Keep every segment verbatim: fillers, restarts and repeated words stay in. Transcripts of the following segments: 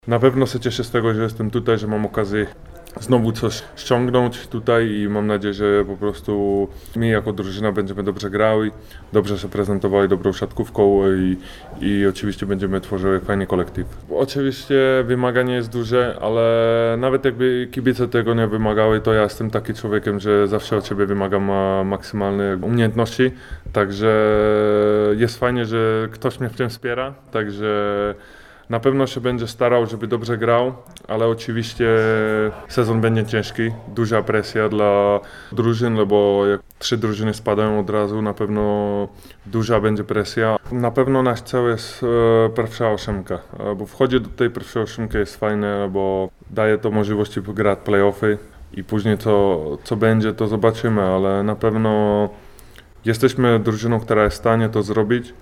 Na pewno się cieszę z tego, że jestem tutaj, że mam okazję znowu coś ściągnąć tutaj i mam nadzieję, że po prostu my jako drużyna będziemy dobrze grały, dobrze się prezentowali dobrą siatkówką i, i oczywiście będziemy tworzyli fajny kolektyw. Oczywiście wymaganie jest duże, ale nawet jakby kibice tego nie wymagały, to ja jestem takim człowiekiem, że zawsze od siebie wymagam maksymalne umiejętności, także jest fajnie, że ktoś mnie w tym wspiera, także na pewno się będzie starał, żeby dobrze grał, ale oczywiście sezon będzie ciężki, duża presja dla drużyn, bo jak trzy drużyny spadają od razu, na pewno duża będzie presja. Na pewno nasz cel jest e, pierwsza ósemka, bo wchodzie do tej pierwszej ósemki jest fajne, bo daje to możliwości grać playoffy i później co, co będzie, to zobaczymy, ale na pewno jesteśmy drużyną, która jest w stanie to zrobić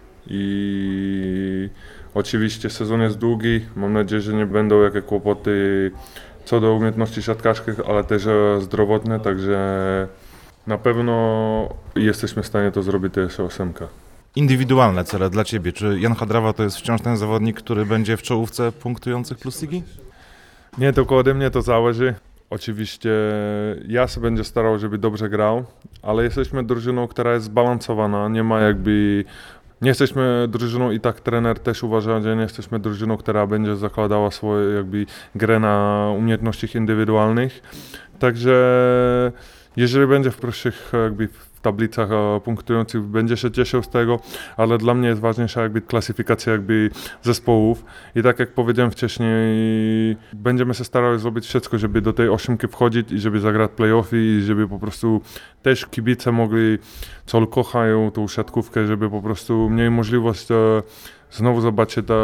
i oczywiście sezon jest długi, mam nadzieję, że nie będą jakieś kłopoty co do umiejętności siatkarskich, ale też zdrowotne, także na pewno jesteśmy w stanie to zrobić też ósemka. Indywidualne cele dla Ciebie. Czy Jan Hadrawa to jest wciąż ten zawodnik, który będzie w czołówce punktujących Plus Ligi? Nie tylko ode mnie to zależy. Oczywiście ja się będę starał, żeby dobrze grał, ale jesteśmy drużyną, która jest zbalansowana, nie ma jakby... Nie jesteśmy drużyną i tak trener też uważa, że nie jesteśmy drużyną, która będzie zakładała swoją jakby grę na umiejętnościach indywidualnych. Także jeżeli będzie w prostszych jakby w tablicach punktujących, będzie się cieszył z tego, ale dla mnie jest ważniejsza jakby klasyfikacja jakby zespołów i tak jak powiedziałem wcześniej, będziemy się starali zrobić wszystko, żeby do tej ósemki wchodzić i żeby zagrać play-offy i żeby po prostu też kibice mogli, co kochają tą siatkówkę, żeby po prostu mieli możliwość e, znowu zobaczyć te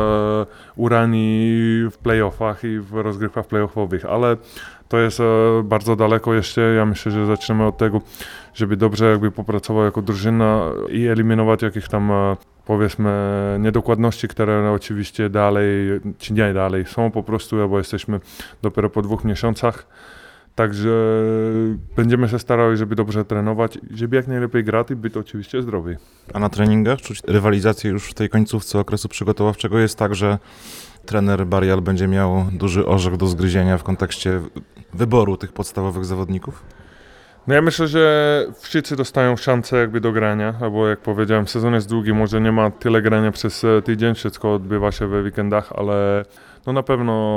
urani w play-offach i w rozgrywkach play-offowych, ale to jest e, bardzo daleko jeszcze. Ja myślę, że zaczniemy od tego, żeby dobrze jakby popracował jako drużyna i eliminować jakieś tam e, powiedzmy niedokładności, które oczywiście dalej, czy nie dalej są po prostu, bo jesteśmy dopiero po dwóch miesiącach. Także będziemy się starali, żeby dobrze trenować, żeby jak najlepiej grać i być oczywiście zdrowi. A na treningach czuć rywalizację już w tej końcówce okresu przygotowawczego? Jest tak, że trener Barial będzie miał duży orzech do zgryzienia w kontekście wyboru tych podstawowych zawodników? No ja myślę, że wszyscy dostają szansę jakby do grania, bo jak powiedziałem, sezon jest długi, może nie ma tyle grania przez tydzień, wszystko odbywa się we weekendach, ale no na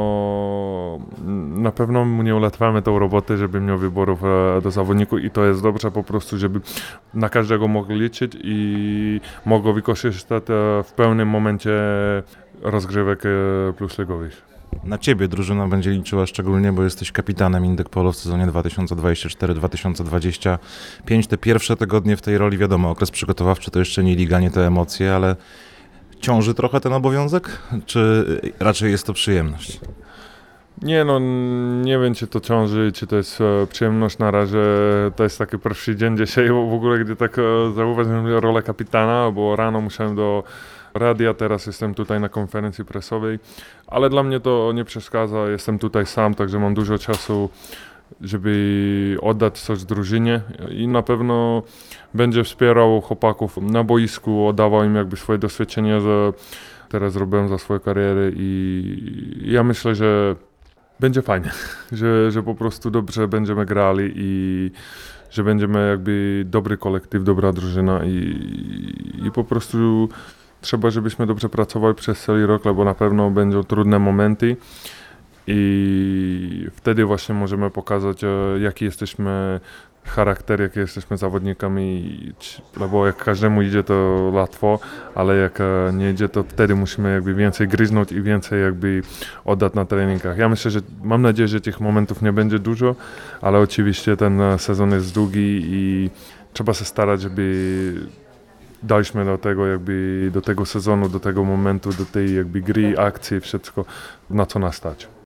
pewno na pewno mu nie ułatwiamy tą robotę, żeby miał wyborów do zawodników i to jest dobrze po prostu, żeby na każdego mógł liczyć i mogło wykorzystać w pełnym momencie rozgrywek plusligowych. Na Ciebie drużyna będzie liczyła szczególnie, bo jesteś kapitanem Indyk Polo w sezonie dwa tysiące dwudziestym czwartym dwa tysiące dwudziestym piątym. Te pierwsze tygodnie w tej roli, wiadomo, okres przygotowawczy to jeszcze nie liga, nie te emocje, ale ciąży trochę ten obowiązek, czy raczej jest to przyjemność? Nie no, nie wiem czy to ciąży, czy to jest e, przyjemność na razie, to jest taki pierwszy dzień dzisiaj w ogóle, gdy tak e, zauważyłem rolę kapitana, bo rano musiałem do radia, teraz jestem tutaj na konferencji prasowej, ale dla mnie to nie przeszkadza, jestem tutaj sam, także mam dużo czasu, żeby oddać coś drużynie i na pewno będzie wspierał chłopaków na boisku, oddawał im jakby swoje doświadczenie, że teraz zrobiłem za swoją karierę i ja myślę, że będzie fajnie, że, że po prostu dobrze będziemy grali i że będziemy jakby dobry kolektyw, dobra drużyna i, i po prostu trzeba, żebyśmy dobrze pracowali przez cały rok, bo na pewno będą trudne momenty i wtedy właśnie możemy pokazać, jaki jesteśmy charakter, jakie jesteśmy zawodnikami, bo jak każdemu idzie to łatwo, ale jak nie idzie, to wtedy musimy jakby więcej gryznąć i więcej jakby oddać na treningach. Ja myślę, że mam nadzieję, że tych momentów nie będzie dużo, ale oczywiście ten sezon jest długi i trzeba się starać, żeby dojśmy do tego jakby, do tego sezonu, do tego momentu, do tej jakby gry, akcji, wszystko na co nas stać.